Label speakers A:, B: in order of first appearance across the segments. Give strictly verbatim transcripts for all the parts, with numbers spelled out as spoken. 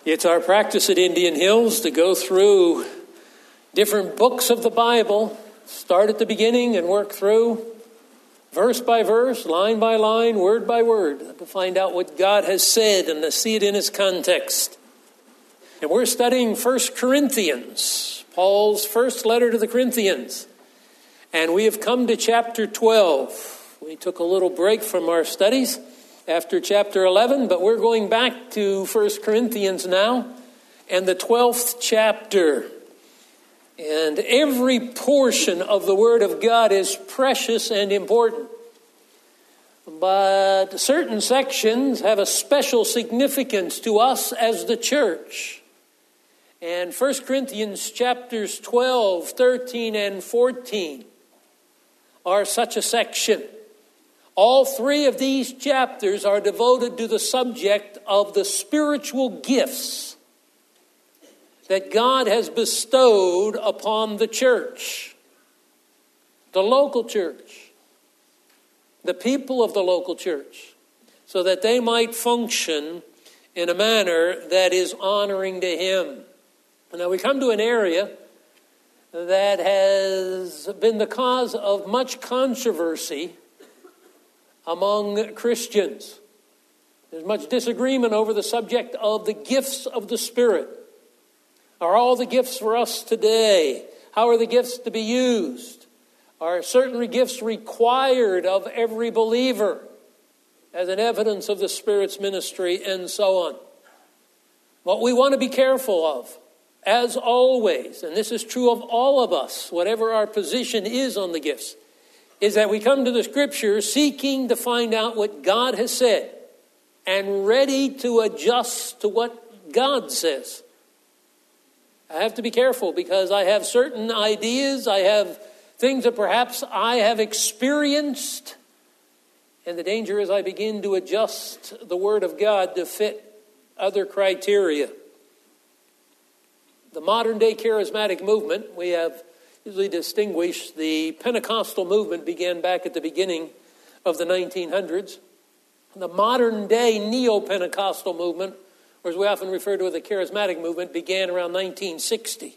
A: It's our practice at Indian Hills to go through different books of the Bible, start at the beginning and work through verse by verse, line by line, word by word, to find out what God has said and to see it in its context. And we're studying First Corinthians, Paul's first letter to the Corinthians. And we have come to chapter twelve. We took a little break from our studies after chapter eleven, but we're going back to First Corinthians now and the twelfth chapter. And every portion of the Word of God is precious and important. But certain sections have a special significance to us as the church. And First Corinthians chapters twelve, thirteen, and fourteen are such a section. All three of these chapters are devoted to the subject of the spiritual gifts that God has bestowed upon the church, the local church, the people of the local church, so that they might function in a manner that is honoring to Him. Now we come to an area that has been the cause of much controversy among Christians. There's much disagreement over the subject of the gifts of the Spirit. Are all the gifts for us today? How are the gifts to be used? Are certain gifts required of every believer as an evidence of the Spirit's ministry, and so on? What we want to be careful of, as always, and this is true of all of us, whatever our position is on the gifts, is that we come to the Scripture seeking to find out what God has said and ready to adjust to what God says. I have to be careful because I have certain ideas, I have things that perhaps I have experienced, and the danger is I begin to adjust the Word of God to fit other criteria. The modern day charismatic movement, we have usually distinguished the Pentecostal movement began back at the beginning of the nineteen hundreds. The modern day neo-Pentecostal movement, or as we often refer to as the charismatic movement, began around nineteen sixty.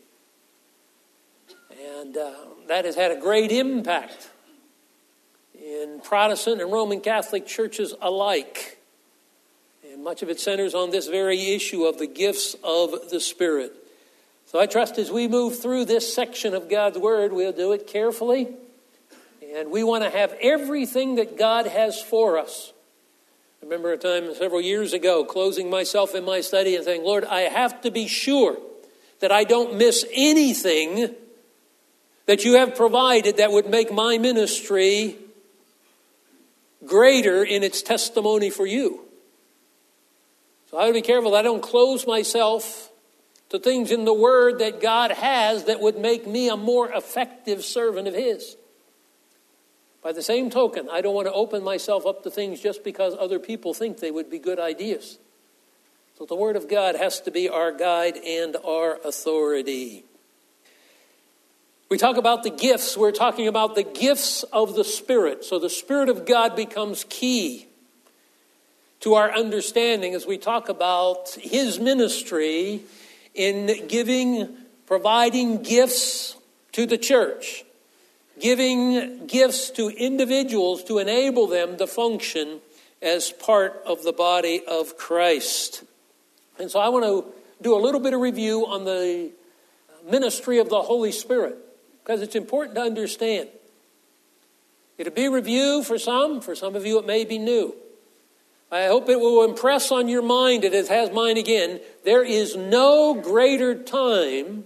A: And uh, that has had a great impact in Protestant and Roman Catholic churches alike. And much of it centers on this very issue of the gifts of the Spirit. So I trust as we move through this section of God's Word, we'll do it carefully. And we want to have everything that God has for us. I remember a time several years ago closing myself in my study and saying, Lord, I have to be sure that I don't miss anything that you have provided that would make my ministry greater in its testimony for you. So I have to be careful that I don't close myself to things in the Word that God has that would make me a more effective servant of His. By the same token, I don't want to open myself up to things just because other people think they would be good ideas. So the Word of God has to be our guide and our authority. We talk about the gifts. We're talking about the gifts of the Spirit. So the Spirit of God becomes key to our understanding as we talk about His ministry in giving, providing gifts to the church, giving gifts to individuals to enable them to function as part of the body of Christ. And so I want to do a little bit of review on the ministry of the Holy Spirit, because it's important to understand. It'll be review for some. For some of you, it may be new. I hope it will impress on your mind, and it has mine again, there is no greater time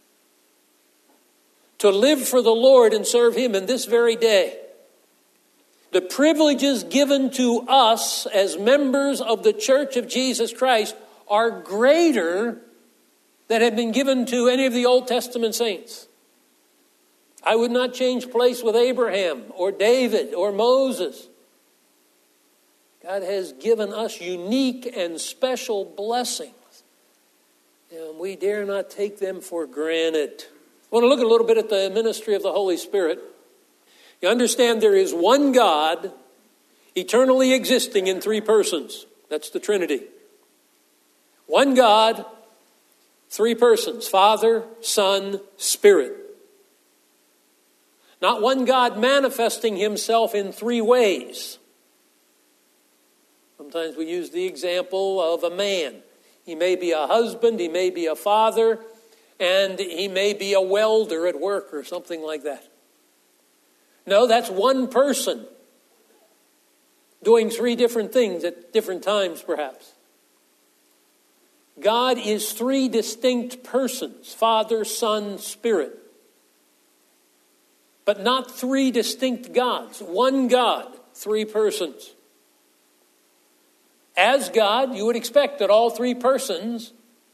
A: to live for the Lord and serve Him in this very day. The privileges given to us as members of the Church of Jesus Christ are greater than had been given to any of the Old Testament saints. I would not change place with Abraham or David or Moses. God has given us unique and special blessings, and we dare not take them for granted. I want to look a little bit at the ministry of the Holy Spirit. You understand there is one God, eternally existing in three persons. That's the Trinity. One God, Three persons, Father, Son, Spirit. Not one God manifesting himself in three ways. Sometimes we use the example of a man. He may be a husband, he may be a father, and he may be a welder at work or something like that. No, that's one person doing three different things at different times, perhaps. God is three distinct persons, Father, Son, Spirit. But not three distinct gods. One God, three persons. As God, you would expect that all three persons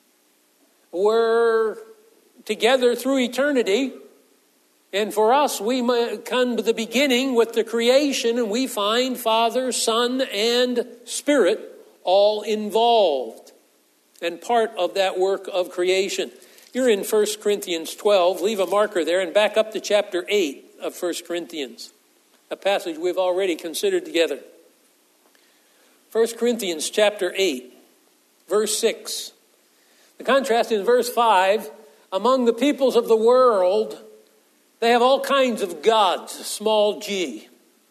A: were together through eternity. And for us, we come to the beginning with the creation, and we find Father, Son, and Spirit all involved and part of that work of creation. You're in First Corinthians twelve. Leave a marker there and back up to chapter eight of First Corinthians, a passage we've already considered together. First Corinthians chapter eight, verse six. The contrast in verse five, among the peoples of the world, they have all kinds of gods, small g.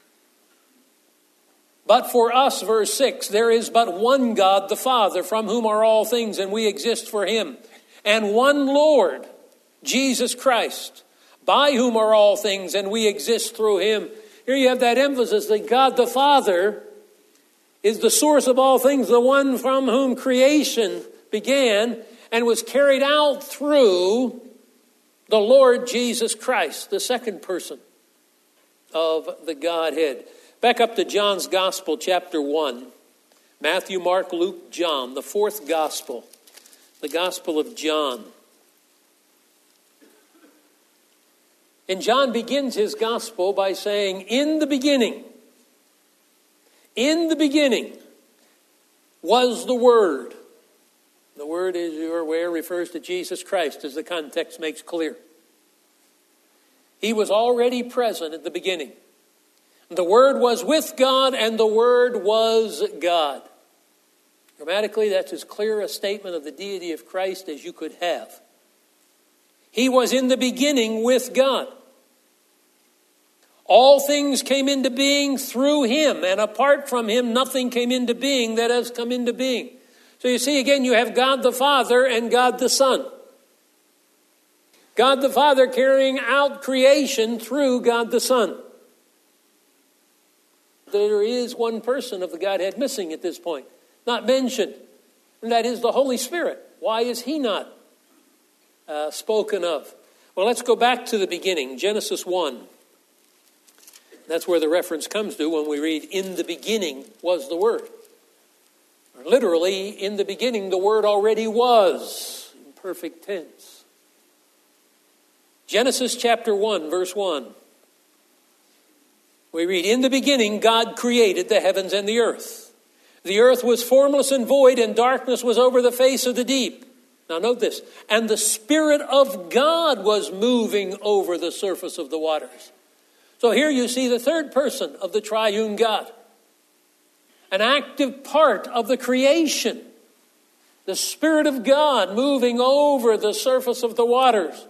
A: But for us, verse six, there is but one God, the Father, from whom are all things, and we exist for him. And one Lord, Jesus Christ, by whom are all things, and we exist through him. Here you have that emphasis that God the Father is the source of all things, the one from whom creation began and was carried out through the Lord Jesus Christ, the second person of the Godhead. Back up to John's Gospel, chapter one. Matthew, Mark, Luke, John, the fourth Gospel. The Gospel of John. And John begins his Gospel by saying, in the beginning, in the beginning was the Word. The Word, as you're aware, refers to Jesus Christ, as the context makes clear. He was already present at the beginning. The Word was with God, and the Word was God. Grammatically, that's as clear a statement of the deity of Christ as you could have. He was in the beginning with God. All things came into being through him, and apart from him, nothing came into being that has come into being. So you see, again, you have God the Father and God the Son. God the Father carrying out creation through God the Son. There is one person of the Godhead missing at this point, not mentioned, and that is the Holy Spirit. Why is he not uh, spoken of? Well, let's go back to the beginning, Genesis one. That's where the reference comes to when we read, in the beginning was the Word. Or literally, in the beginning the Word already was, in perfect tense. Genesis chapter one, verse one. We read, in the beginning God created the heavens and the earth. The earth was formless and void, and darkness was over the face of the deep. Now note this. And the Spirit of God was moving over the surface of the waters. So here you see the third person of the triune God. An active part of the creation. The Spirit of God moving over the surface of the waters.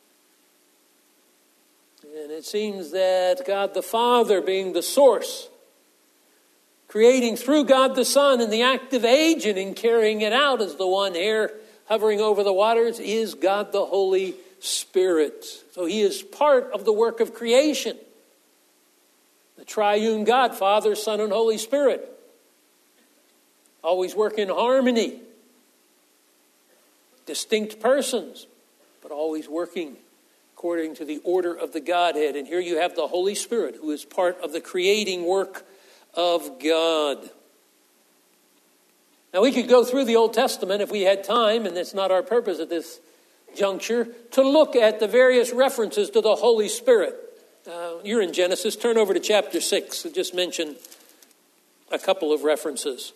A: And it seems that God the Father being the source, creating through God the Son, and the active agent in carrying it out as the one here hovering over the waters is God the Holy Spirit. So he is part of the work of creation. The triune God, Father, Son, and Holy Spirit. Always work in harmony. Distinct persons, but always working according to the order of the Godhead. And here you have the Holy Spirit, who is part of the creating work of God. Now we could go through the Old Testament if we had time, and it's not our purpose at this juncture, to look at the various references to the Holy Spirit. Uh, you're in Genesis. Turn over to chapter six. I'll just mention a couple of references.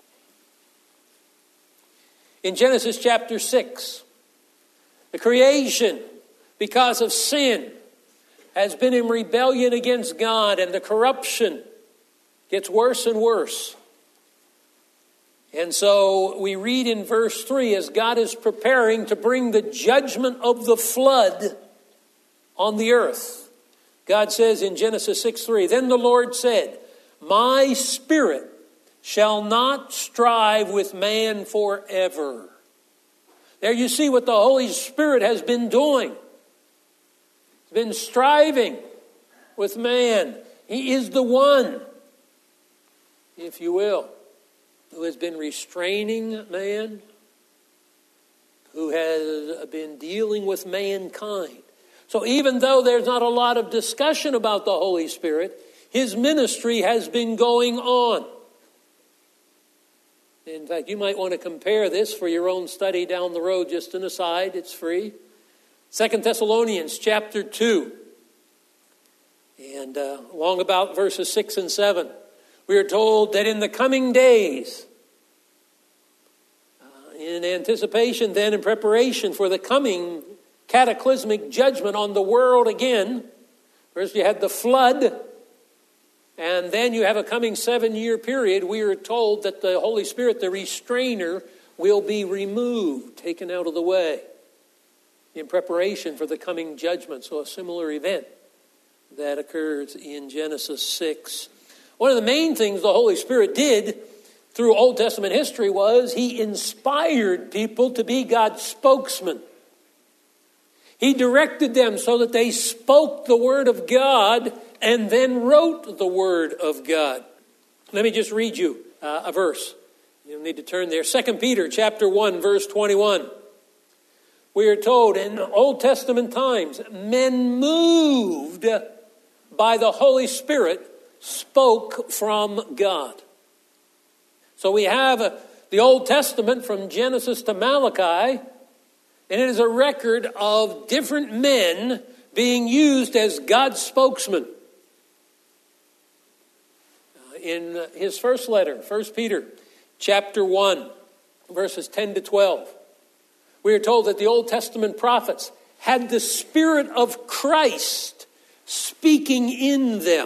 A: In Genesis chapter six, the creation, because of sin, has been in rebellion against God, and the corruption gets worse and worse. And so we read in verse three, as God is preparing to bring the judgment of the flood on the earth, God says in Genesis six three, "Then the Lord said, my spirit shall not strive with man forever." There you see what the Holy Spirit has been doing. He's been striving with man. He is the one, if you will, who has been restraining man, who has been dealing with mankind. So even though there's not a lot of discussion about the Holy Spirit, his ministry has been going on. In fact, you might want to compare this for your own study down the road. Just an aside, it's free. Second Thessalonians chapter two. And uh, along about verses six and seven, we are told that in the coming days, uh, in anticipation then in preparation for the coming cataclysmic judgment on the world again, first you had the flood, and then you have a coming seven-year period. We are told that the Holy Spirit, the restrainer, will be removed, taken out of the way in preparation for the coming judgment. So a similar event that occurs in Genesis six. One of the main things the Holy Spirit did through Old Testament history was he inspired people to be God's spokesman. He directed them so that they spoke the word of God and then wrote the word of God. Let me just read you uh, a verse. You don't need to turn there. Second Peter chapter one, verse twenty-one. We are told in Old Testament times, men moved by the Holy Spirit spoke from God. So we have uh, the Old Testament from Genesis to Malachi, and it is a record of different men being used as God's spokesman. In his first letter, First Peter chapter one, verses ten to twelve, we are told that the Old Testament prophets had the Spirit of Christ speaking in them.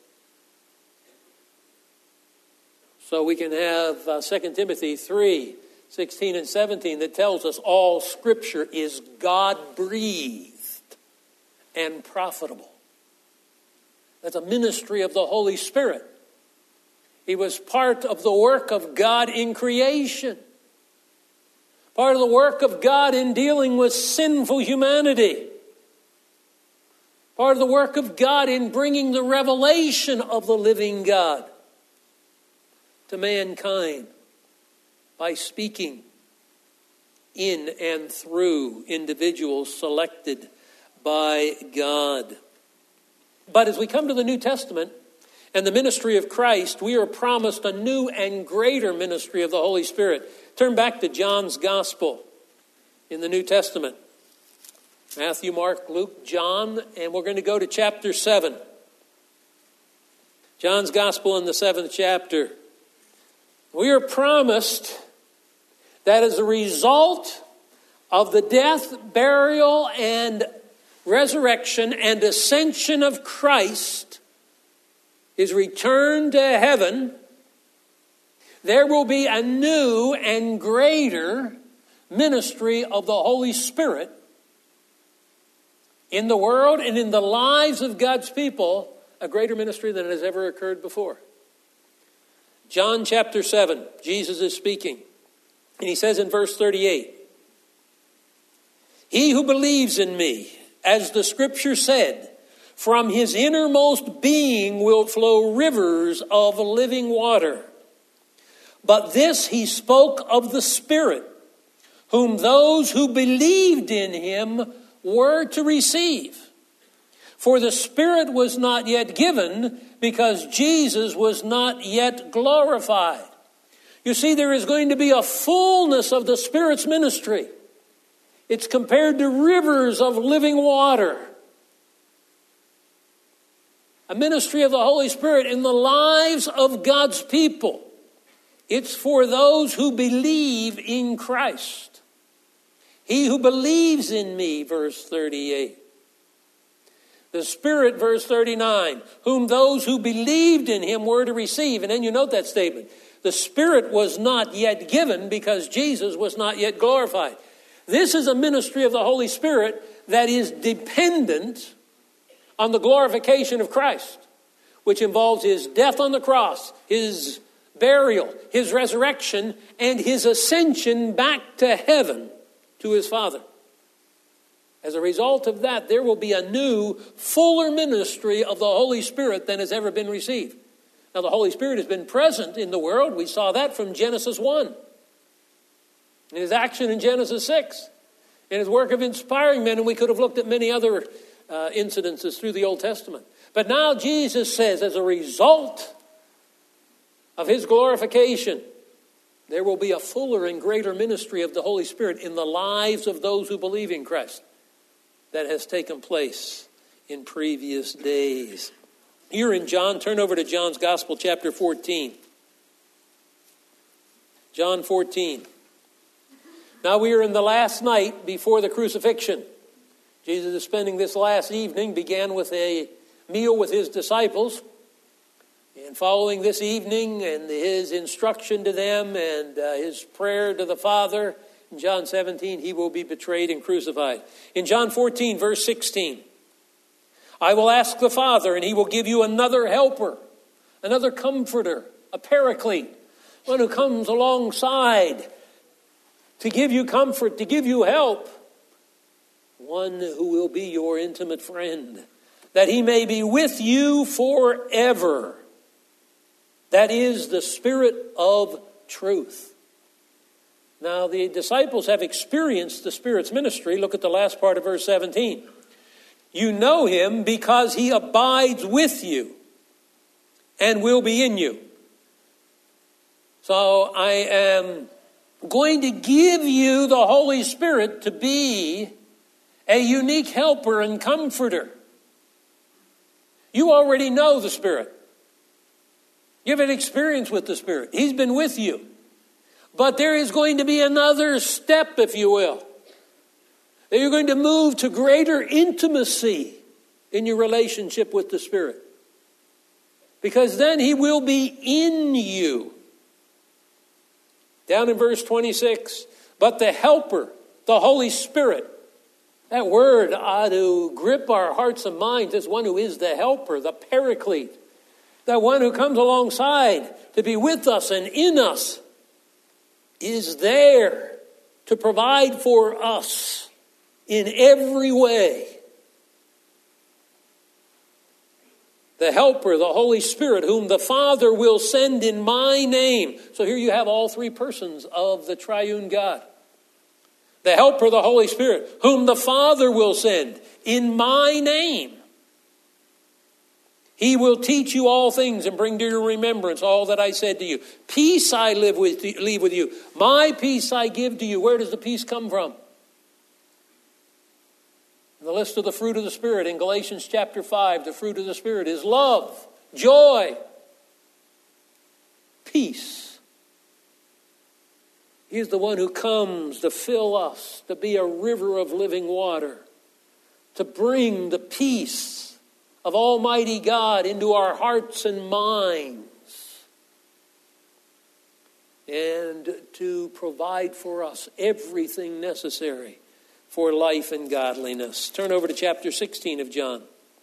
A: So we can have uh, Second Timothy three, sixteen and seventeen that tells us all Scripture is God-breathed and profitable. That's a ministry of the Holy Spirit. He was part of the work of God in creation. Part of the work of God in dealing with sinful humanity. Part of the work of God in bringing the revelation of the living God to mankind by speaking in and through individuals selected by God. But as we come to the New Testament and the ministry of Christ, we are promised a new and greater ministry of the Holy Spirit. Turn back to John's Gospel in the New Testament. Matthew, Mark, Luke, John, and we're going to go to chapter seven. John's Gospel in the seventh chapter. We are promised that as a result of the death, burial, and resurrection and ascension of Christ, his return to heaven, there will be a new and greater ministry of the Holy Spirit in the world and in the lives of God's people, a greater ministry than has ever occurred before. John chapter seven, Jesus is speaking, and he says in verse thirty-eight, "He who believes in me, as the Scripture said, from his innermost being will flow rivers of living water. But this he spoke of the Spirit, whom those who believed in him were to receive. For the Spirit was not yet given, because Jesus was not yet glorified." You see, there is going to be a fullness of the Spirit's ministry. It's compared to rivers of living water. A ministry of the Holy Spirit in the lives of God's people. It's for those who believe in Christ. He who believes in me, verse thirty-eight. The Spirit, verse thirty-nine, whom those who believed in him were to receive. And then you note that statement. The Spirit was not yet given because Jesus was not yet glorified. This is a ministry of the Holy Spirit that is dependent on the glorification of Christ, which involves his death on the cross, his burial, his resurrection, and his ascension back to heaven to his Father. As a result of that, there will be a new, fuller ministry of the Holy Spirit than has ever been received. Now, the Holy Spirit has been present in the world. We saw that from Genesis one. In his action in Genesis six. In his work of inspiring men, and we could have looked at many other uh, incidences through the Old Testament. But now Jesus says, as a result of his glorification, there will be a fuller and greater ministry of the Holy Spirit in the lives of those who believe in Christ that has taken place in previous days. Here in John, turn over to John's Gospel, chapter fourteen. John fourteen. Now we are in the last night before the crucifixion. Jesus is spending this last evening, began with a meal with his disciples. And following this evening and his instruction to them and uh, his prayer to the Father, in John seventeen, he will be betrayed and crucified. In John fourteen, verse sixteen, I will ask the Father, and he will give you another helper, another comforter, a paraclete, one who comes alongside to give you comfort, to give you help, one who will be your intimate friend, that he may be with you forever. That is the Spirit of truth. Now, the disciples have experienced the Spirit's ministry. Look at the last part of verse seventeen. You know him because he abides with you and will be in you. So I am going to give you the Holy Spirit to be a unique helper and comforter. You already know the Spirit. You have an experience with the Spirit. He's been with you. But there is going to be another step, if you will. That you're going to move to greater intimacy in your relationship with the Spirit. Because then he will be in you. Down in verse twenty-six, but the Helper, the Holy Spirit. That word ought to grip our hearts and minds as one who is the helper, the paraclete. That one who comes alongside to be with us and in us is there to provide for us in every way. The Helper, the Holy Spirit, whom the Father will send in my name. So here you have all three persons of the triune God. The Helper, the Holy Spirit, whom the Father will send in my name. He will teach you all things and bring to your remembrance all that I said to you. Peace I live with, leave with you. My peace I give to you. Where does the peace come from? The list of the fruit of the Spirit in Galatians chapter five, the fruit of the Spirit is love, joy, peace. He is the one who comes to fill us, to be a river of living water, to bring the peace of Almighty God into our hearts and minds, and to provide for us everything necessary for life and godliness. Turn over to chapter sixteen of John.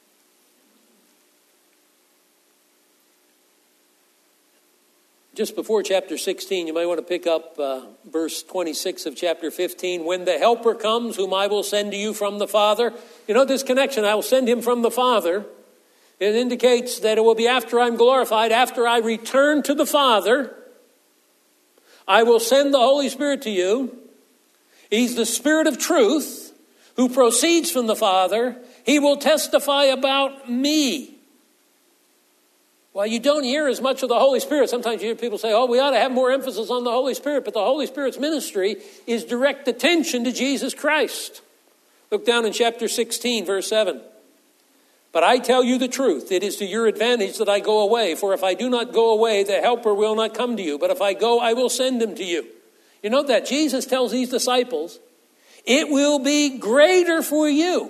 A: Just before chapter sixteen, you might want to pick up uh, verse twenty-six of chapter fifteen. When the Helper comes, whom I will send to you from the Father. You know this connection, I will send him from the Father. It indicates that it will be after I'm glorified, after I return to the Father. I will send the Holy Spirit to you. He's the Spirit of truth who proceeds from the Father. He will testify about me. Well, you don't hear as much of the Holy Spirit. Sometimes you hear people say, oh, we ought to have more emphasis on the Holy Spirit. But the Holy Spirit's ministry is direct attention to Jesus Christ. Look down in chapter sixteen, verse seven. But I tell you the truth, it is to your advantage that I go away. For if I do not go away, the Helper will not come to you. But if I go, I will send him to you. You know that Jesus tells these disciples, it will be greater for you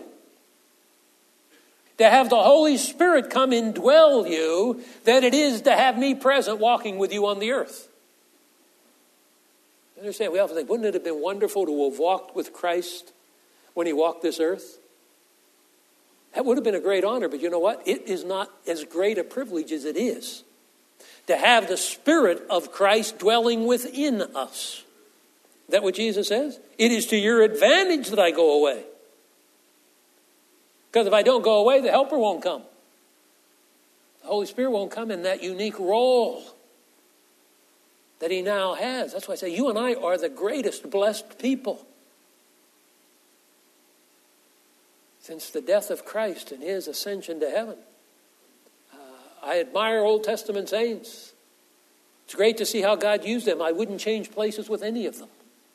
A: to have the Holy Spirit come indwell you than it is to have me present walking with you on the earth. You understand? We often think, wouldn't it have been wonderful to have walked with Christ when he walked this earth? That would have been a great honor, but you know what? It is not as great a privilege as it is to have the Spirit of Christ dwelling within us. Is that what Jesus says? It is to your advantage that I go away. Because if I don't go away, the Helper won't come. The Holy Spirit won't come in that unique role that he now has. That's why I say you and I are the greatest blessed people. Since the death of Christ and his ascension to heaven. Uh, I admire Old Testament saints. It's great to see how God used them. I wouldn't change places with any of them.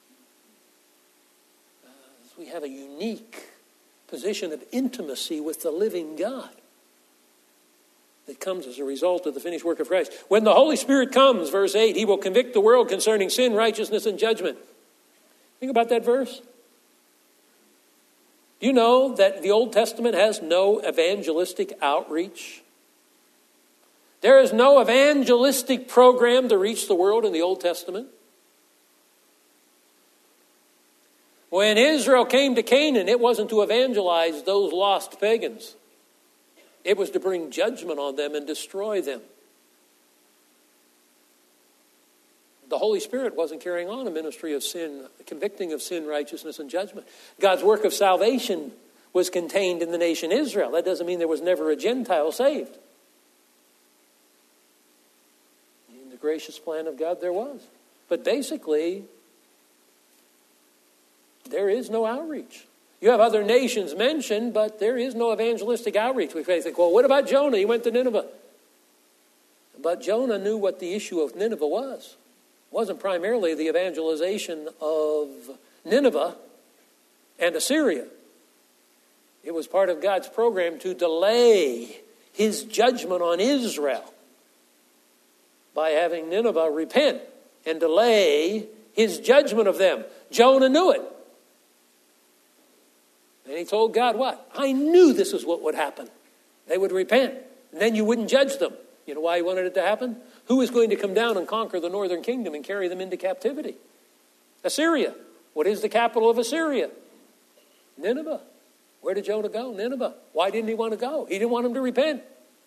A: Uh, we have a unique position of intimacy with the living God that comes as a result of the finished work of Christ. When the Holy Spirit comes, verse eight, he will convict the world concerning sin, righteousness, and judgment. Think about that verse. Do you know that the Old Testament has no evangelistic outreach? There is no evangelistic program to reach the world in the Old Testament. When Israel came to Canaan, it wasn't to evangelize those lost pagans. It was to bring judgment on them and destroy them. The Holy Spirit wasn't carrying on a ministry of sin, convicting of sin, righteousness, and judgment. God's work of salvation was contained in the nation Israel. That doesn't mean there was never a Gentile saved. In the gracious plan of God, there was. But basically, there is no outreach. You have other nations mentioned, but there is no evangelistic outreach. We think, well, what about Jonah? He went to Nineveh. But Jonah knew what the issue of Nineveh was. It wasn't primarily the evangelization of Nineveh and Assyria. It was part of God's program to delay his judgment on Israel by having Nineveh repent and delay his judgment of them. Jonah knew it. And he told God what? I knew this is what would happen. They would repent. And then you wouldn't judge them. You know why he wanted it to happen? Who is going to come down and conquer the northern kingdom and carry them into captivity? Assyria. What is the capital of Assyria? Nineveh. Where did Jonah go? Nineveh. Why didn't he want to go? He didn't want them to repent.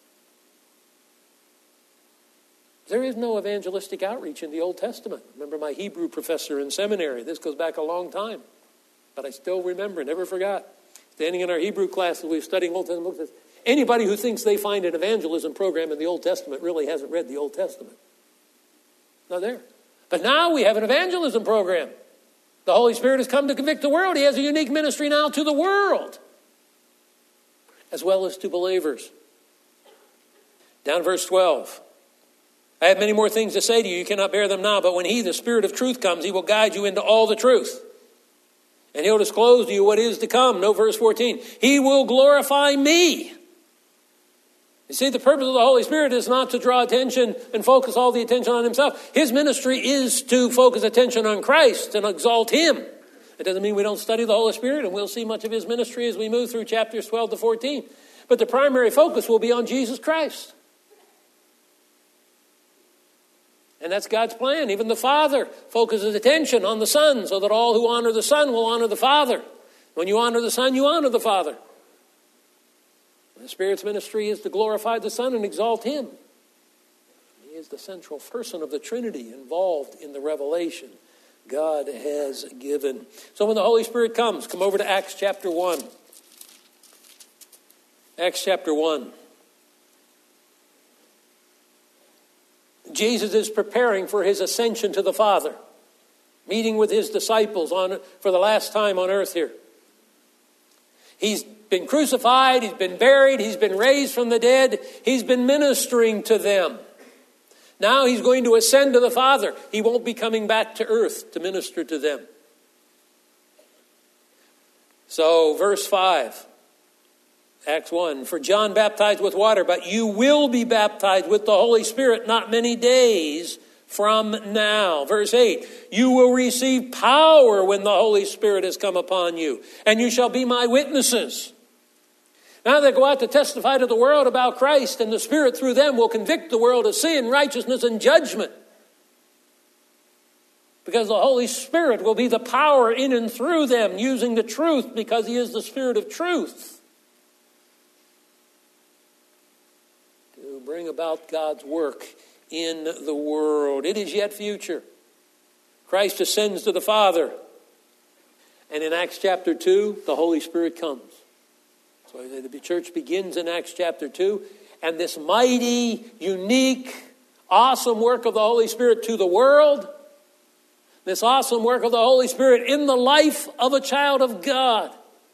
A: There is no evangelistic outreach in the Old Testament. Remember my Hebrew professor in seminary. This goes back a long time. But I still remember, never forgot. Standing in our Hebrew class as we were studying Old Testament books, anybody who thinks they find an evangelism program in the Old Testament really hasn't read the Old Testament. Not there. But now we have an evangelism program. The Holy Spirit has come to convict the world. He has a unique ministry now to the world, as well as to believers. Down to verse twelve. I have many more things to say to you. You cannot bear them now. But when he, the Spirit of truth, comes, he will guide you into all the truth. And he'll disclose to you what is to come. Note verse fourteen. He will glorify me. You see, the purpose of the Holy Spirit is not to draw attention and focus all the attention on himself. His ministry is to focus attention on Christ and exalt him. It doesn't mean we don't study the Holy Spirit, and we'll see much of his ministry as we move through chapters twelve to fourteen. But the primary focus will be on Jesus Christ. And that's God's plan. Even the Father focuses attention on the Son so that all who honor the Son will honor the Father. When you honor the Son, you honor the Father. The Spirit's ministry is to glorify the Son and exalt him. He is the central person of the Trinity involved in the revelation God has given. So when the Holy Spirit comes, come over to Acts chapter one. Acts chapter one. Jesus is preparing for his ascension to the Father, meeting with his disciples on for the last time on earth here. He's been crucified, he's been buried, he's been raised from the dead, he's been ministering to them. Now he's going to ascend to the Father. He won't be coming back to earth to minister to them. So, verse five. Acts one, for John baptized with water, but you will be baptized with the Holy Spirit not many days from now. Verse eight, you will receive power when the Holy Spirit has come upon you, and you shall be my witnesses. Now they go out to testify to the world about Christ, and the Spirit through them will convict the world of sin, righteousness, and judgment. Because the Holy Spirit will be the power in and through them, using the truth, because He is the Spirit of truth, to bring about God's work in the world. It is yet future. Christ ascends to the Father. And in Acts chapter two, the Holy Spirit comes. So the church begins in Acts chapter two. And this mighty, unique, awesome work of the Holy Spirit to the world, this awesome work of the Holy Spirit in the life of a child of God,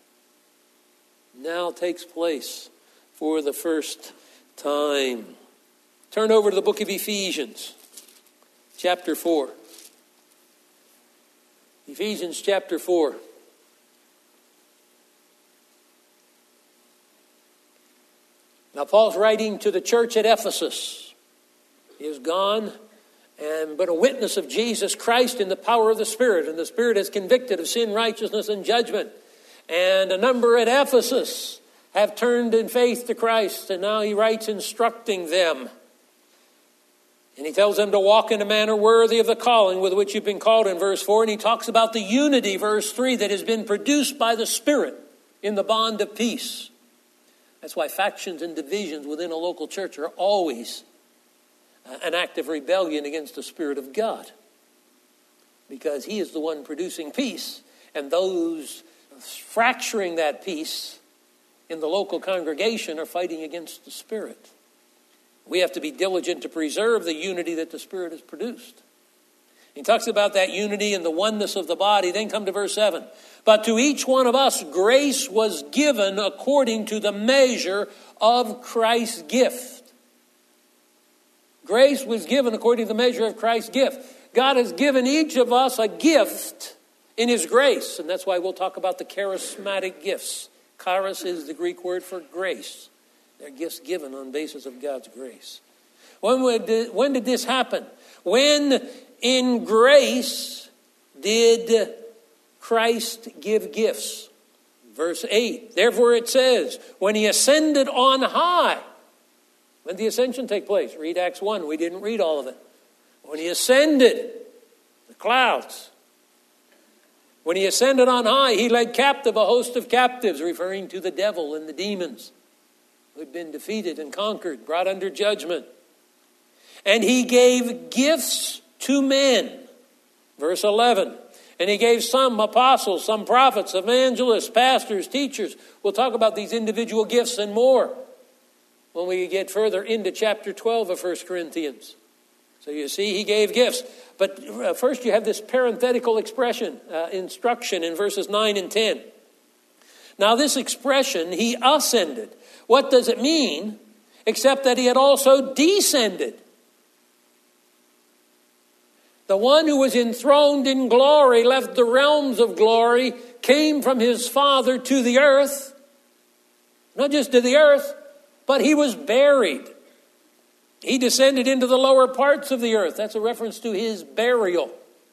A: now takes place for the first time. Turn over to the book of Ephesians, chapter four. Ephesians chapter four. Now Paul's writing to the church at Ephesus. He is gone and but a witness of Jesus Christ in the power of the Spirit. And the Spirit has convicted of sin, righteousness, and judgment. And a number at Ephesus have turned in faith to Christ. And now he writes instructing them. And he tells them to walk in a manner worthy of the calling with which you've been called in verse four. And he talks about the unity, verse three, that has been produced by the Spirit in the bond of peace. That's why factions and divisions within a local church are always an act of rebellion against the Spirit of God. Because He is the one producing peace. And those fracturing that peace in the local congregation are fighting against the Spirit. We have to be diligent to preserve the unity that the Spirit has produced. He talks about that unity and the oneness of the body. Then come to verse seven. But to each one of us grace was given according to the measure of Christ's gift. Grace was given according to the measure of Christ's gift. God has given each of us a gift in His grace. And that's why we'll talk about the charismatic gifts. Charis is the Greek word for grace. They're gifts given on the basis of God's grace. When, would, when did this happen? When in grace did Christ give gifts? Verse eight. Therefore it says, when He ascended on high. When did the ascension take place? Read Acts one. We didn't read all of it. When He ascended the clouds. When He ascended on high, He led captive a host of captives, referring to the devil and the demons who had been defeated and conquered, brought under judgment. And He gave gifts to men. Verse eleven. And He gave some apostles, some prophets, evangelists, pastors, teachers. We'll talk about these individual gifts and more when we get further into chapter twelve of First Corinthians. So you see, He gave gifts. But first you have this parenthetical expression, uh, instruction in verses nine and ten. Now this expression, He ascended. What does it mean? Except that He had also descended. The one who was enthroned in glory, left the realms of glory, came from His Father to the earth. Not just to the earth, but He was buried. He descended into the lower parts of the earth. That's a reference to His burial.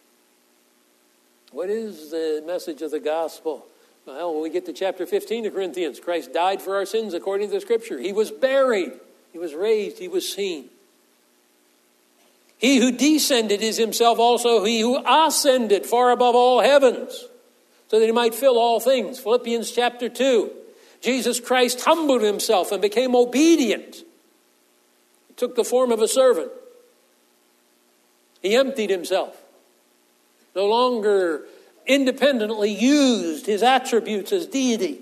A: What is the message of the gospel? Well, when we get to chapter fifteen of Corinthians, Christ died for our sins according to the Scripture. He was buried. He was raised. He was seen. He who descended is Himself also He who ascended far above all heavens, so that He might fill all things. Philippians chapter two. Jesus Christ humbled Himself and became obedient. He took the form of a servant. He emptied Himself. No longer independently used His attributes as deity.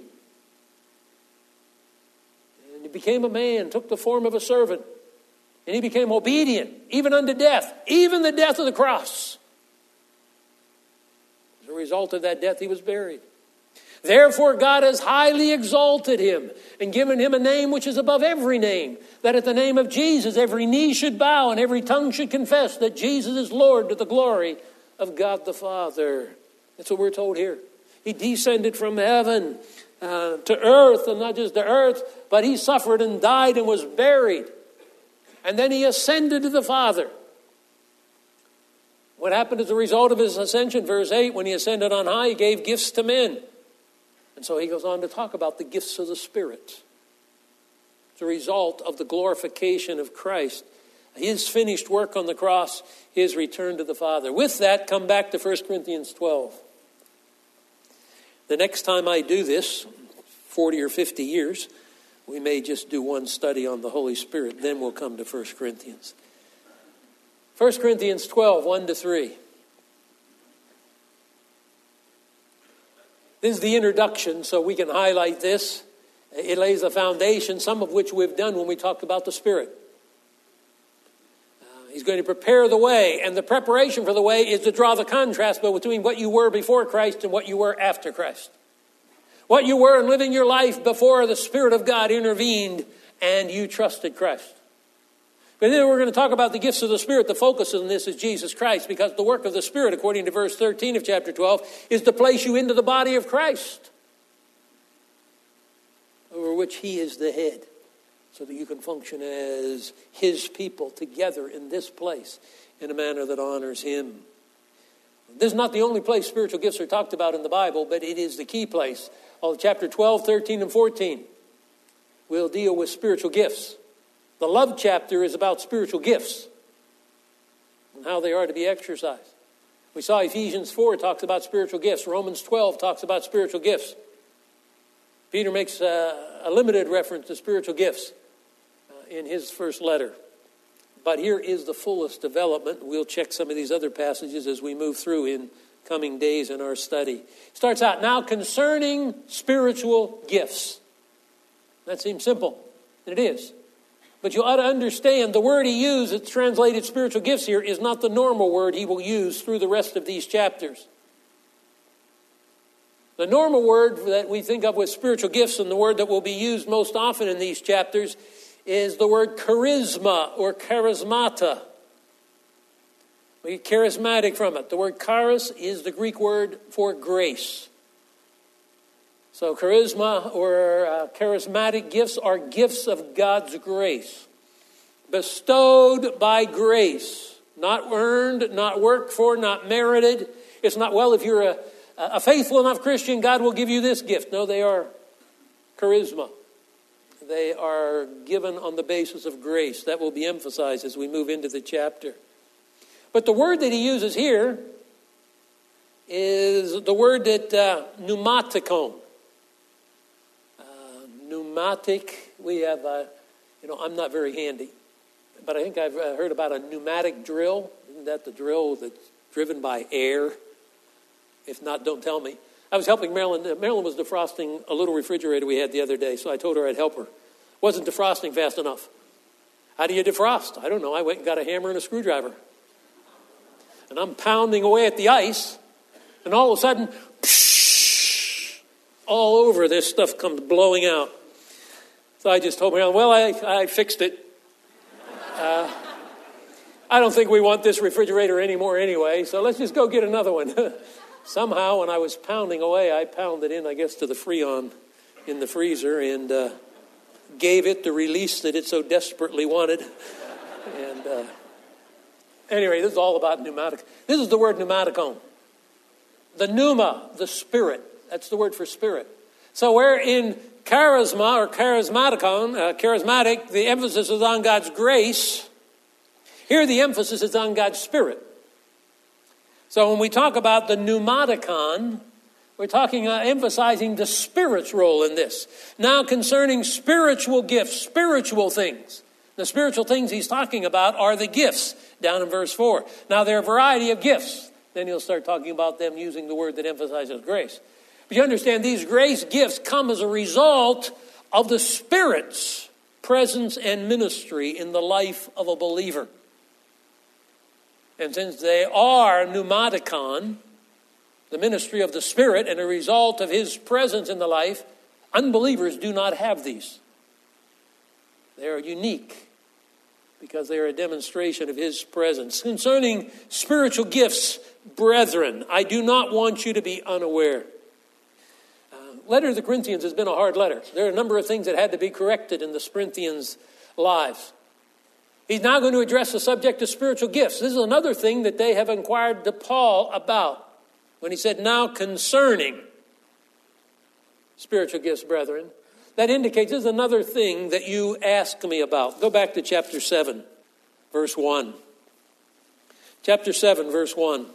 A: And He became a man, took the form of a servant. And He became obedient, even unto death, even the death of the cross. As a result of that death, He was buried. Therefore, God has highly exalted Him and given Him a name which is above every name, that at the name of Jesus every knee should bow and every tongue should confess that Jesus is Lord, to the glory of God the Father. That's what we're told here. He descended from heaven uh, to earth, and not just to earth, but He suffered and died and was buried. And then He ascended to the Father. What happened as a result of His ascension? Verse eight, when He ascended on high, He gave gifts to men. And so He goes on to talk about the gifts of the Spirit. It's a result of the glorification of Christ His finished work on the cross, his return to the Father. With that, come back to First Corinthians twelve. The next time I do this, forty or fifty years, we may just do one study on the Holy Spirit. Then we'll come to First Corinthians. First Corinthians twelve, one to three. This is the introduction, so we can highlight this. It lays a foundation, some of which we've done when we talked about the Spirit. Uh, he's going to prepare the way, and the preparation for the way is to draw the contrast between what you were before Christ and what you were after Christ. What you were in living your life before the Spirit of God intervened and you trusted Christ. But then we're going to talk about the gifts of the Spirit. The focus on this is Jesus Christ, because the work of the Spirit, according to verse thirteen of chapter twelve, is to place you into the body of Christ, over which he is the head, so that you can function as his people together in this place in a manner that honors him. This is not the only place spiritual gifts are talked about in the Bible, but it is the key place. All chapter twelve, thirteen, and fourteen will deal with spiritual gifts. The love chapter is about spiritual gifts and how they are to be exercised. We saw Ephesians four talks about spiritual gifts. Romans twelve talks about spiritual gifts. Peter makes a, a limited reference to spiritual gifts uh, in his first letter. But here is the fullest development. We'll check some of these other passages as we move through in coming days in our study. It starts out, now concerning spiritual gifts. That seems simple, and it is. But you ought to understand the word he used, it's translated spiritual gifts here, is not the normal word he will use through the rest of these chapters. The normal word that we think of with spiritual gifts, and the word that will be used most often in these chapters, is the word charisma or charismata. We get charismatic from it. The word charis is the Greek word for grace. So charisma or uh, charismatic gifts are gifts of God's grace. Bestowed by grace. Not earned, not worked for, not merited. It's not, well, if you're a, a faithful enough Christian, God will give you this gift. No, they are charisma. They are given on the basis of grace. That will be emphasized as we move into the chapter. But the word that he uses here is the word that uh, pneumatikon. Pneumatic, we have, uh, you know, I'm not very handy, but I think I've uh, heard about a pneumatic drill. Isn't that the drill that's driven by air? If not, don't tell me. I was helping Marilyn. Marilyn was defrosting a little refrigerator we had the other day, so I told her I'd help her. Wasn't defrosting fast enough. How do you defrost? I don't know. I went and got a hammer and a screwdriver. And I'm pounding away at the ice, and all of a sudden, psh, all over this stuff comes blowing out. So I just told Marilyn, well, I, I fixed it. Uh, I don't think we want this refrigerator anymore anyway, so let's just go get another one. Somehow, when I was pounding away, I pounded in, I guess, to the Freon in the freezer and uh, gave it the release that it so desperately wanted. And uh, anyway, this is all about pneumatic. This is the word pneumatikon. The pneuma, the spirit. That's the word for spirit. So where in charisma or charismatikon, uh, charismatic, the emphasis is on God's grace. Here the emphasis is on God's Spirit. So when we talk about the pneumatikon, we're talking, uh, emphasizing the Spirit's role in this. Now concerning spiritual gifts, spiritual things. The spiritual things he's talking about are the gifts, down in verse four. Now there are a variety of gifts. Then he'll start talking about them using the word that emphasizes grace. But you understand, these grace gifts come as a result of the Spirit's presence and ministry in the life of a believer. And since they are pneumatikon, the ministry of the Spirit, and a result of his presence in the life, unbelievers do not have these. They are unique because they are a demonstration of his presence. Concerning spiritual gifts, brethren, I do not want you to be unaware. Letter to the Corinthians has been a hard letter. There are a number of things that had to be corrected in the Corinthians' lives. He's now going to address the subject of spiritual gifts. This is another thing that they have inquired to Paul about. When he said, now concerning spiritual gifts, brethren, that indicates this is another thing that you ask me about. Go back to chapter seven. verse one. Chapter seven, verse one.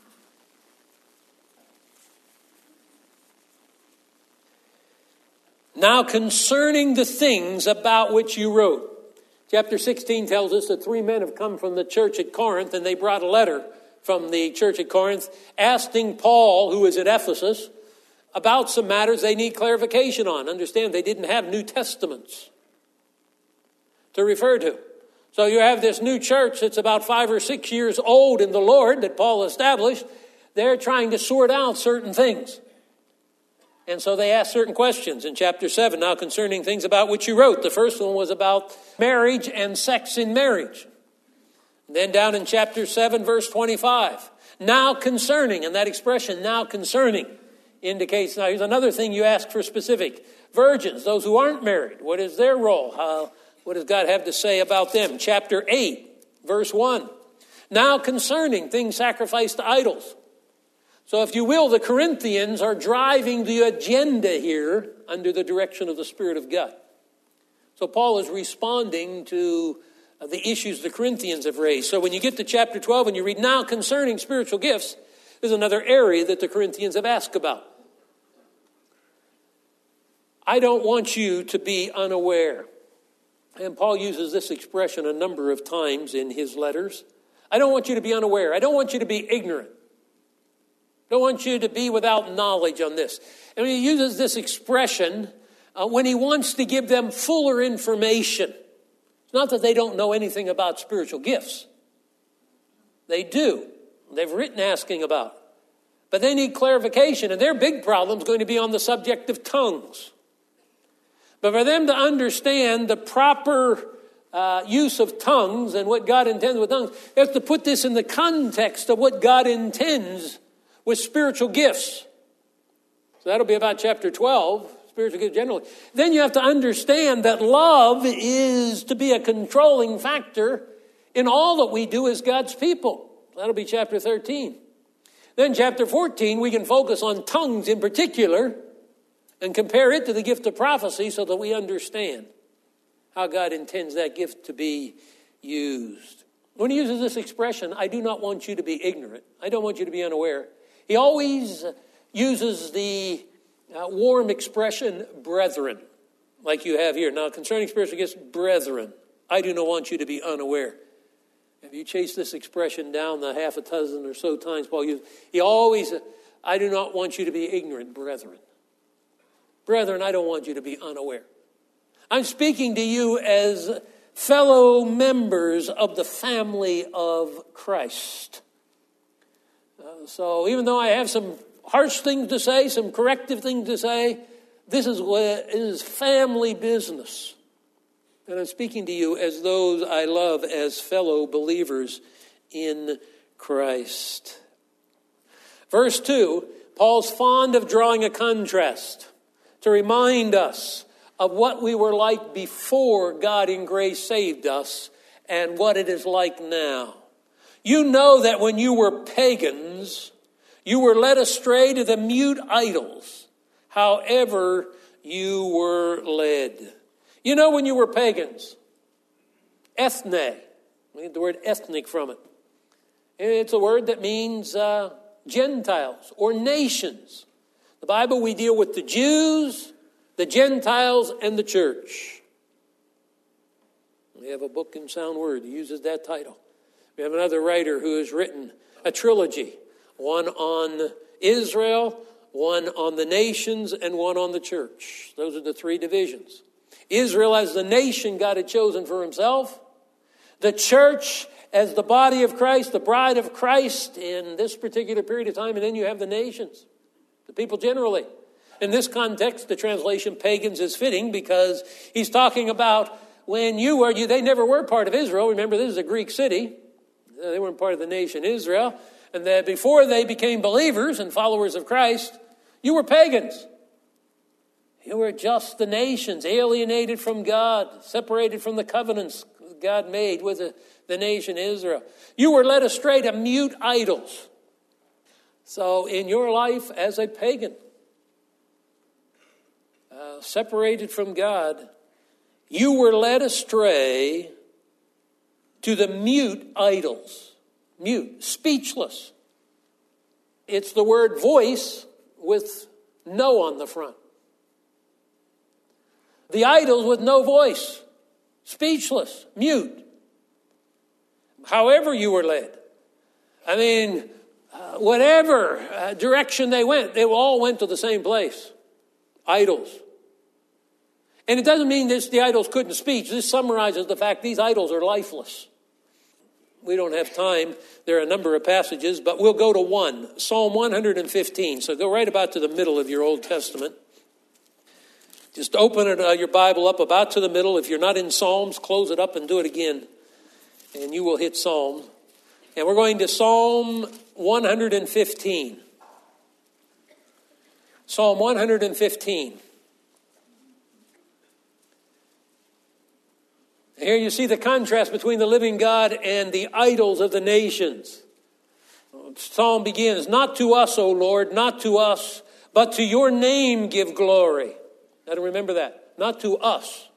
A: Now concerning the things about which you wrote. Chapter sixteen tells us that three men have come from the church at Corinth, and they brought a letter from the church at Corinth asking Paul, who is at Ephesus, about some matters they need clarification on. Understand, they didn't have New Testaments to refer to. So you have this new church that's about five or six years old in the Lord that Paul established. They're trying to sort out certain things. And so they asked certain questions in chapter seven. Now concerning things about which you wrote. The first one was about marriage and sex in marriage. And then down in chapter seven, verse twenty-five. Now concerning, and that expression, now concerning, indicates, now here's another thing you ask for specific. Virgins, those who aren't married, what is their role? How, what does God have to say about them? Chapter eight, verse one. Now concerning things sacrificed to idols. So if you will, the Corinthians are driving the agenda here under the direction of the Spirit of God. So Paul is responding to the issues the Corinthians have raised. So when you get to chapter twelve and you read, now concerning spiritual gifts, there's another area that the Corinthians have asked about. I don't want you to be unaware. And Paul uses this expression a number of times in his letters. I don't want you to be unaware. I don't want you to be ignorant. I don't want you to be without knowledge on this. And he uses this expression uh, when he wants to give them fuller information. It's not that they don't know anything about spiritual gifts. They do. They've written asking about it. But they need clarification, and their big problem is going to be on the subject of tongues. But for them to understand the proper uh, use of tongues and what God intends with tongues, they have to put this in the context of what God intends with spiritual gifts. So that'll be about chapter twelve, spiritual gifts generally. Then you have to understand that love is to be a controlling factor in all that we do as God's people. That'll be chapter thirteen. Then chapter fourteen, we can focus on tongues in particular and compare it to the gift of prophecy so that we understand how God intends that gift to be used. When he uses this expression, I do not want you to be ignorant. I don't want you to be unaware. He always uses the uh, warm expression, brethren, like you have here. Now, concerning spiritual gifts, brethren, I do not want you to be unaware. If you chase this expression down the half a dozen or so times Paul uses, he always, I do not want you to be ignorant, brethren. Brethren, I don't want you to be unaware. I'm speaking to you as fellow members of the family of Christ. Uh, so even though I have some harsh things to say, some corrective things to say, this is what it is family business. And I'm speaking to you as those I love as fellow believers in Christ. Verse two, Paul's fond of drawing a contrast to remind us of what we were like before God in grace saved us and what it is like now. You know that when you were pagans, you were led astray to the mute idols, however you were led. You know when you were pagans, ethne, we get the word ethnic from it. It's a word that means uh, Gentiles or nations. The Bible, we deal with the Jews, the Gentiles, and the church. We have a book in Sound Word that uses that title. We have another writer who has written a trilogy, one on Israel, one on the nations, and one on the church. Those are the three divisions. Israel as the nation God had chosen for himself. The church as the body of Christ, the bride of Christ in this particular period of time. And then you have the nations, the people generally. In this context, the translation pagans is fitting because he's talking about when you were, you, they never were part of Israel. Remember, this is a Greek city. They weren't part of the nation Israel. And that before they became believers and followers of Christ, you were pagans. You were just the nations, alienated from God, separated from the covenants God made with the, the nation Israel. You were led astray to mute idols. So in your life as a pagan, uh, separated from God, you were led astray to the mute idols. Mute, speechless. It's the word voice with no on the front. The idols with no voice, speechless, mute. However you were led. I mean, uh, whatever uh, direction they went, they all went to the same place. Idols. And it doesn't mean this, the idols couldn't speak. This summarizes the fact these idols are lifeless. We don't have time. There are a number of passages, but we'll go to one. Psalm one hundred fifteen. So go right about to the middle of your Old Testament. Just open it, uh, your Bible up about to the middle. If you're not in Psalms, close it up and do it again. And you will hit Psalm. And we're going to Psalm one hundred fifteen. Psalm one hundred fifteen. Here you see the contrast between the living God and the idols of the nations. Psalm begins, not to us, O Lord, not to us, but to your name give glory. Now to remember that. Not to us.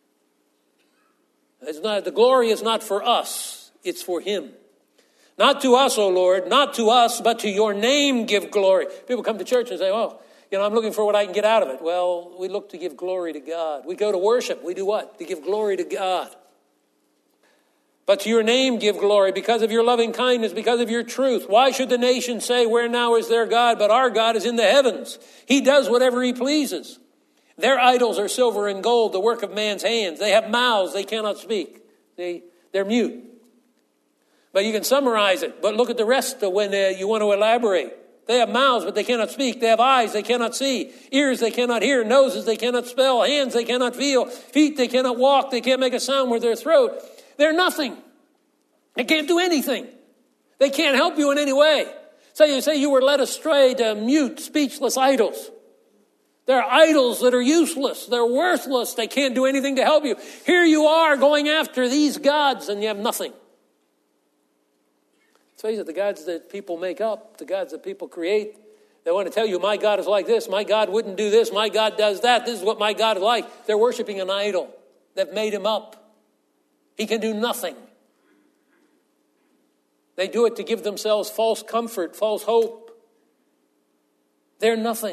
A: It's not, the glory is not for us. It's for him. Not to us, O Lord, not to us, but to your name give glory. People come to church and say, oh, you know, I'm looking for what I can get out of it. Well, we look to give glory to God. We go to worship. We do what? To give glory to God. But to your name give glory because of your loving kindness, because of your truth. Why should the nation say, where now is their God? But our God is in the heavens. He does whatever he pleases. Their idols are silver and gold, the work of man's hands. They have mouths, they cannot speak. They, they're mute. But you can summarize it. But look at the rest of when uh, you want to elaborate. They have mouths, but they cannot speak. They have eyes, they cannot see. Ears, they cannot hear. Noses, they cannot smell. Hands, they cannot feel. Feet, they cannot walk. They can't make a sound with their throat. They're nothing. They can't do anything. They can't help you in any way. So you say you were led astray to mute, speechless idols. They're idols that are useless. They're worthless. They can't do anything to help you. Here you are going after these gods and you have nothing. Let's face it, the gods that people make up, the gods that people create, they want to tell you, my God is like this, my God wouldn't do this, my God does that, this is what my God is like. They're worshiping an idol. They've made him up. He can do nothing. They do it to give themselves false comfort, false hope. They're nothing.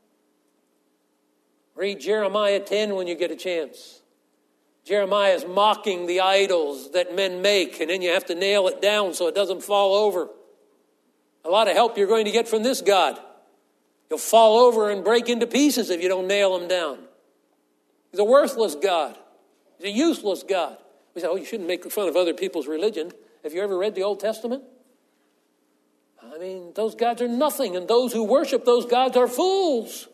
A: Read Jeremiah ten when you get a chance. Jeremiah is mocking the idols that men make, and then you have to nail it down so it doesn't fall over. A lot of help you're going to get from this God. You'll fall over and break into pieces if you don't nail him down. He's a worthless God. He's a useless God. We say, oh, you shouldn't make fun of other people's religion. Have you ever read the Old Testament? I mean, those gods are nothing, and those who worship those gods are fools.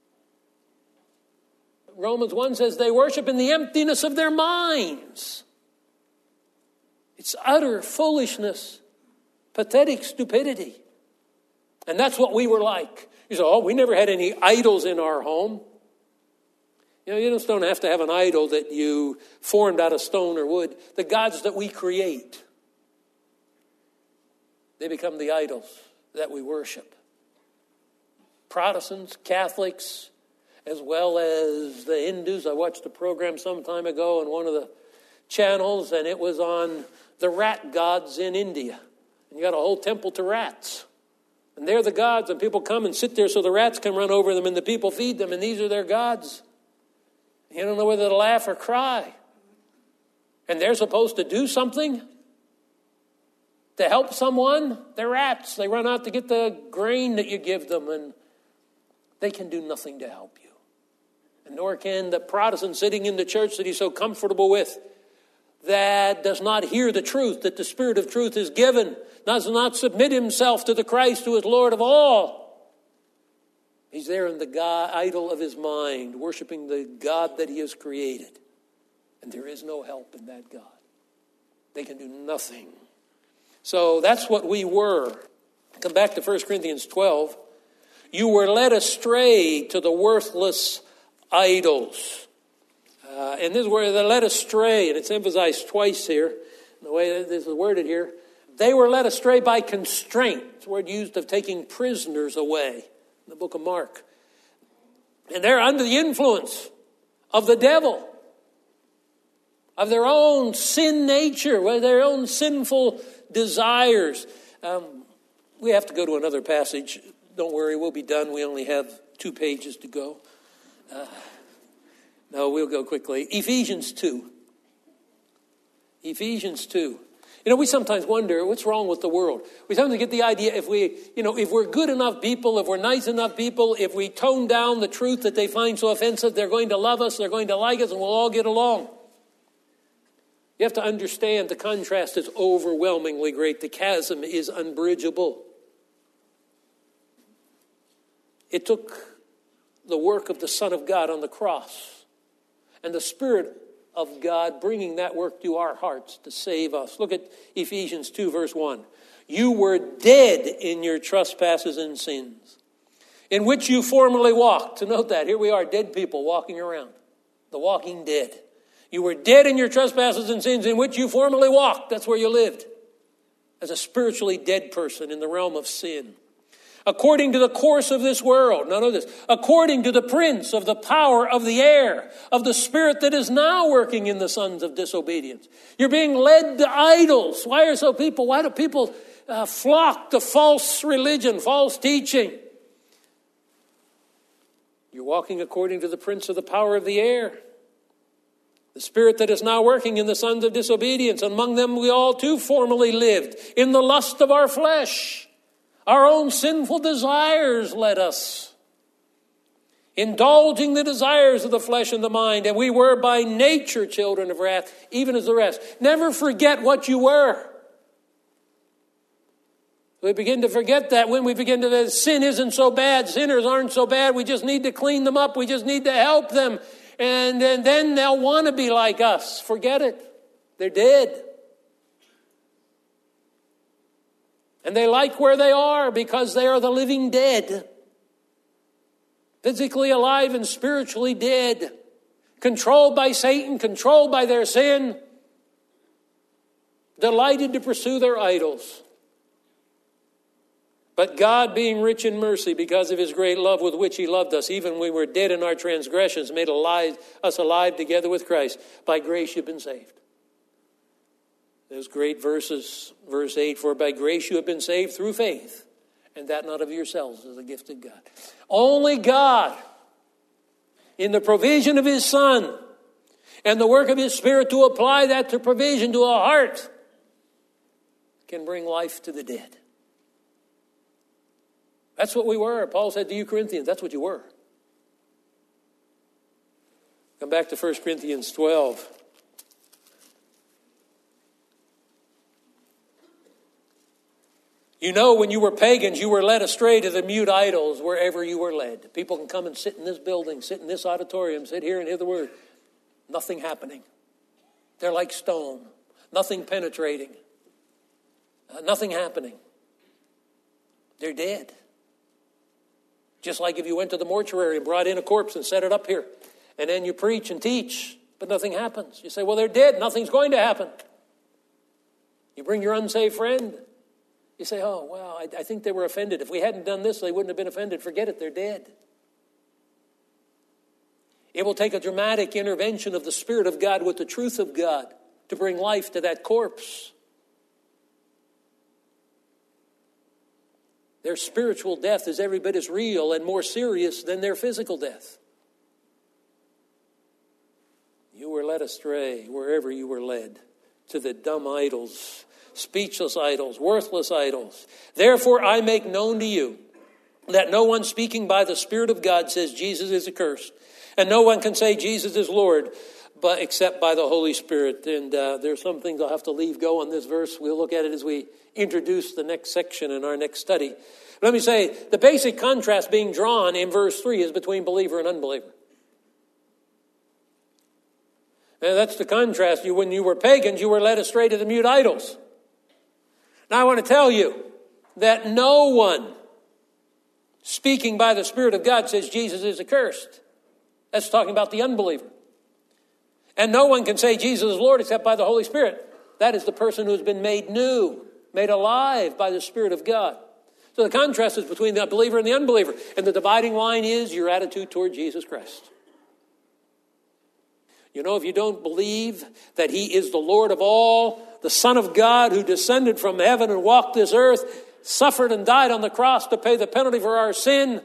A: Romans one says they worship in the emptiness of their minds. It's utter foolishness, pathetic stupidity. And that's what we were like. You say, oh, we never had any idols in our home. You know, you just don't have to have an idol that you formed out of stone or wood. The gods that we create, they become the idols that we worship. Protestants, Catholics, as well as the Hindus. I watched a program some time ago on one of the channels, and it was on the rat gods in India. And you got a whole temple to rats. And they're the gods, and people come and sit there so the rats can run over them, and the people feed them, and these are their gods. You don't know whether to laugh or cry. And they're supposed to do something to help someone. They're rats. They run out to get the grain that you give them, and they can do nothing to help you. And nor can the Protestant sitting in the church that he's so comfortable with, that does not hear the truth, that the Spirit of truth is given, does not submit himself to the Christ who is Lord of all. He's there in the God, idol of his mind, worshiping the God that he has created. And there is no help in that God. They can do nothing. So that's what we were. Come back to First Corinthians twelve. You were led astray to the worthless idols. Uh, and this is where they're led astray, and it's emphasized twice here, the way this is worded here. They were led astray by constraint. It's a word used of taking prisoners away in the book of Mark. And they're under the influence of the devil. of their own sin nature, their own sinful desires. Um, we have to go to another passage. Don't worry, we'll be done. We only have two pages to go. Uh, no, we'll go quickly. Ephesians two. Ephesians two. You know, we sometimes wonder what's wrong with the world. We sometimes get the idea if we, you know, if we're good enough people, if we're nice enough people, if we tone down the truth that they find so offensive, they're going to love us, they're going to like us, and we'll all get along. You have to understand the contrast is overwhelmingly great. The chasm is unbridgeable. It took the work of the Son of God on the cross and the Spirit of God bringing that work to our hearts to save us. Look at Ephesians two, verse one. You were dead in your trespasses and sins, in which you formerly walked. To note that, here we are, dead people walking around. The walking dead. You were dead in your trespasses and sins, in which you formerly walked. That's where you lived. As a spiritually dead person in the realm of sin. According to the course of this world. Now know this. According to the prince of the power of the air, of the spirit that is now working in the sons of disobedience. You're being led to idols. Why are so people, why do people uh, flock to false religion, false teaching? You're walking according to the prince of the power of the air. The spirit that is now working in the sons of disobedience. Among them we all too formerly lived in the lust of our flesh. Our own sinful desires led us, indulging the desires of the flesh and the mind, and we were by nature children of wrath, even as the rest. Never forget what you were. We begin to forget that when we begin to, sin isn't so bad, sinners aren't so bad, we just need to clean them up, we just need to help them, and, and then they'll want to be like us. Forget it. They're dead. And they like where they are because they are the living dead. Physically alive and spiritually dead. Controlled by Satan, controlled by their sin. Delighted to pursue their idols. But God, being rich in mercy because of his great love with which he loved us, even when we were dead in our transgressions, made alive, us alive together with Christ. By grace you've been saved. Those great verses, verse eight, for by grace you have been saved through faith, and that not of yourselves is a gift of God. Only God, in the provision of his Son, and the work of his Spirit to apply that to provision to a heart, can bring life to the dead. That's what we were. Paul said to you Corinthians, that's what you were. Come back to First Corinthians twelve. You know, when you were pagans, you were led astray to the mute idols wherever you were led. People can come and sit in this building, sit in this auditorium, sit here and hear the word. Nothing happening. They're like stone. Nothing penetrating. Uh, nothing happening. They're dead. Just like if you went to the mortuary and brought in a corpse and set it up here. And then you preach and teach, but nothing happens. You say, well, they're dead. Nothing's going to happen. You bring your unsaved friend. You say, oh, well, I, I think they were offended. If we hadn't done this, they wouldn't have been offended. Forget it, they're dead. It will take a dramatic intervention of the Spirit of God with the truth of God to bring life to that corpse. Their spiritual death is every bit as real and more serious than their physical death. You were led astray wherever you were led to the dumb idols, speechless idols, worthless idols. Therefore I make known to you that no one speaking by the Spirit of God says Jesus is accursed. And no one can say Jesus is Lord but except by the Holy Spirit. And uh, there's some things I'll have to leave go on this verse. We'll look at it as we introduce the next section in our next study. Let me say, the basic contrast being drawn in verse three is between believer and unbeliever. And that's the contrast. You, when you were pagans, you were led astray to the mute idols. Now I want to tell you that no one speaking by the Spirit of God says Jesus is accursed. That's talking about the unbeliever. And no one can say Jesus is Lord except by the Holy Spirit. That is the person who has been made new, made alive by the Spirit of God. So the contrast is between the believer and the unbeliever. And the dividing line is your attitude toward Jesus Christ. You know, if you don't believe that he is the Lord of all, the Son of God who descended from heaven and walked this earth, suffered and died on the cross to pay the penalty for our sin,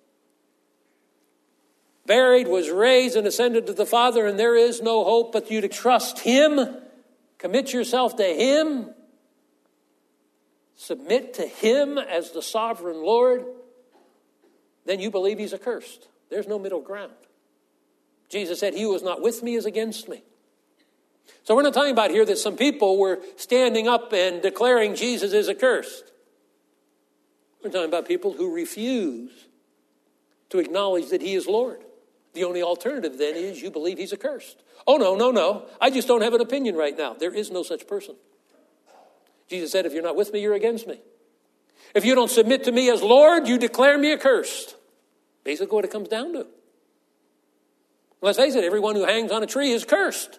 A: buried, was raised, and ascended to the Father, and there is no hope but you to trust him, commit yourself to him, submit to him as the sovereign Lord, then you believe he's accursed. There's no middle ground. Jesus said, he who is not with me is against me. So we're not talking about here that some people were standing up and declaring Jesus is accursed. We're talking about people who refuse to acknowledge that he is Lord. The only alternative then is you believe he's accursed. Oh, no, no, no. I just don't have an opinion right now. There is no such person. Jesus said, if you're not with me, you're against me. If you don't submit to me as Lord, you declare me accursed. Basically what it comes down to. Let's face it, everyone who hangs on a tree is cursed.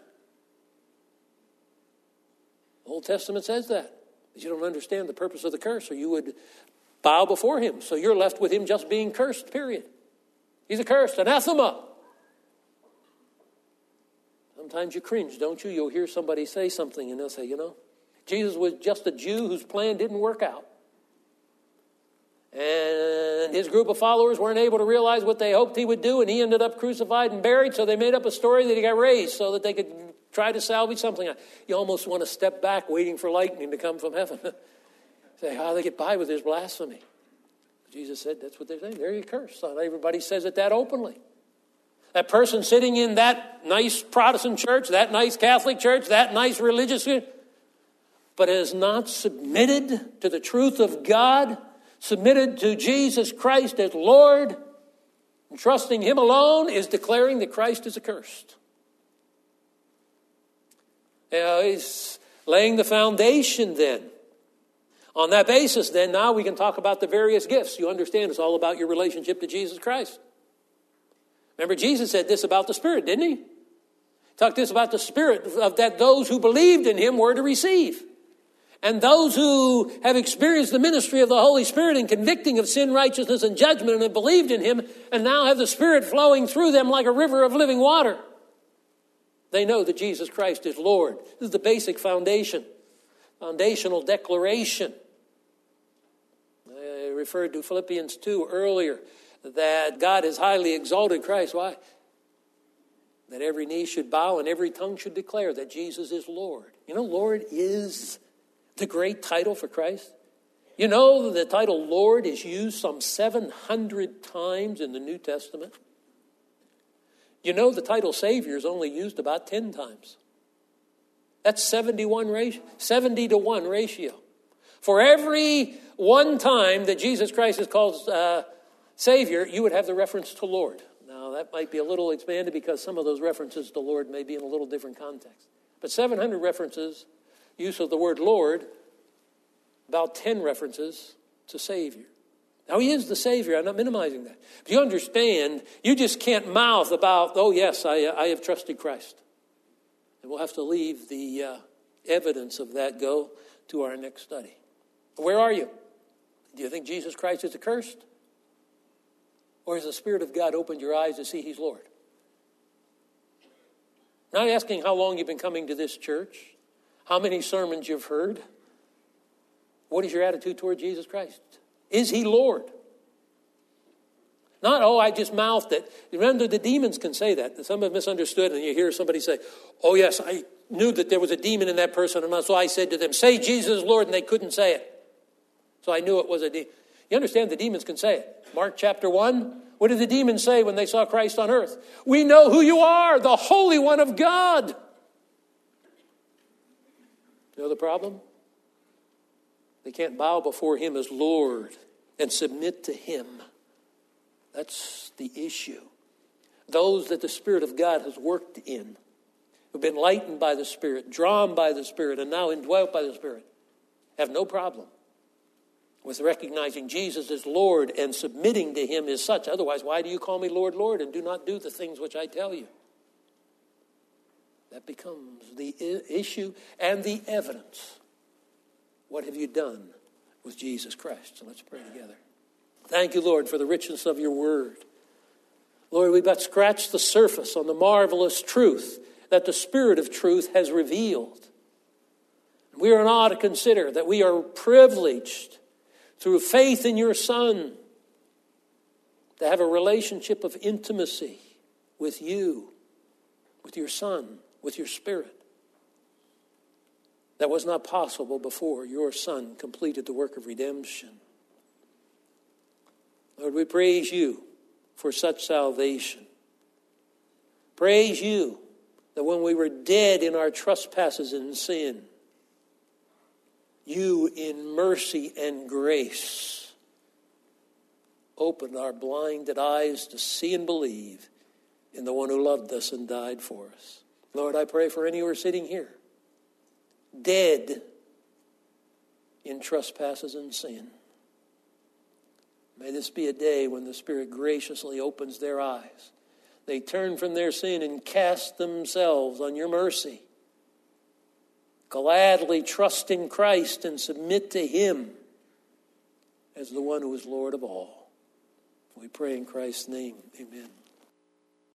A: The Old Testament says that. But you don't understand the purpose of the curse, or you would bow before him. So you're left with him just being cursed, period. He's accursed, anathema. Sometimes you cringe, don't you? You'll hear somebody say something and they'll say, you know, Jesus was just a Jew whose plan didn't work out. And his group of followers weren't able to realize what they hoped he would do, and he ended up crucified and buried, so they made up a story that he got raised so that they could try to salvage something. You almost want to step back waiting for lightning to come from heaven. Say, how do they get by with this blasphemy? Jesus said, that's what they're saying. They're cursed. Not everybody says it that openly. That person sitting in that nice Protestant church, that nice Catholic church, that nice religious church, but has not submitted to the truth of God, submitted to Jesus Christ as Lord, and trusting him alone, is declaring that Christ is accursed. You know, he's laying the foundation then. On that basis, then, now we can talk about the various gifts. You understand it's all about your relationship to Jesus Christ. Remember, Jesus said this about the Spirit, didn't he? He talked this about the Spirit, of that those who believed in him were to receive. And those who have experienced the ministry of the Holy Spirit in convicting of sin, righteousness, and judgment, and have believed in him, and now have the Spirit flowing through them like a river of living water, they know that Jesus Christ is Lord. This is the basic foundation, foundational declaration. I referred to Philippians two earlier, that God has highly exalted Christ. Why? That every knee should bow and every tongue should declare that Jesus is Lord. You know, Lord is the great title for Christ. You know, the title Lord is used some seven hundred times in the New Testament. You know, the title Savior is only used about ten times. That's seventy-one ratio, seventy to one ratio. For every one time that Jesus Christ is called uh, Savior, you would have the reference to Lord. Now, that might be a little expanded because some of those references to Lord may be in a little different context. But seven hundred references, use of the word Lord, about ten references to Savior. Now, he is the Savior. I'm not minimizing that. But you understand, you just can't mouth about, oh, yes, I, I have trusted Christ. And we'll have to leave the uh, evidence of that go to our next study. Where are you? Do you think Jesus Christ is accursed? Or has the Spirit of God opened your eyes to see he's Lord? I'm not asking how long you've been coming to this church, how many sermons you've heard. What is your attitude toward Jesus Christ? Is he Lord? Not, oh, I just mouthed it. Remember, the demons can say that. Some have misunderstood, and you hear somebody say, oh, yes, I knew that there was a demon in that person, and so I said to them, say Jesus is Lord, and they couldn't say it. So I knew it was a demon. You understand the demons can say it. Mark chapter one, what did the demons say when they saw Christ on earth? We know who you are, the Holy One of God. You know the problem? They can't bow before him as Lord and submit to him. That's the issue. Those that the Spirit of God has worked in, who've been lightened by the Spirit, drawn by the Spirit, and now indwelt by the Spirit, have no problem with recognizing Jesus as Lord and submitting to him as such. Otherwise, why do you call me Lord, Lord, and do not do the things which I tell you? That becomes the issue and the evidence. What have you done with Jesus Christ? So let's pray together. Thank you, Lord, for the richness of your word. Lord, we've but scratched the surface on the marvelous truth that the Spirit of truth has revealed. We are now to consider that we are privileged through faith in your Son to have a relationship of intimacy with you, with your Son, with your Spirit. That was not possible before your Son completed the work of redemption. Lord, we praise you for such salvation. Praise you that when we were dead in our trespasses and sin, you in mercy and grace opened our blinded eyes to see and believe in the one who loved us and died for us. Lord, I pray for any who are sitting here, dead in trespasses and sin. May this be a day when the Spirit graciously opens their eyes. They turn from their sin and cast themselves on your mercy. Gladly trust in Christ and submit to Him as the one who is Lord of all. We pray in Christ's name. Amen.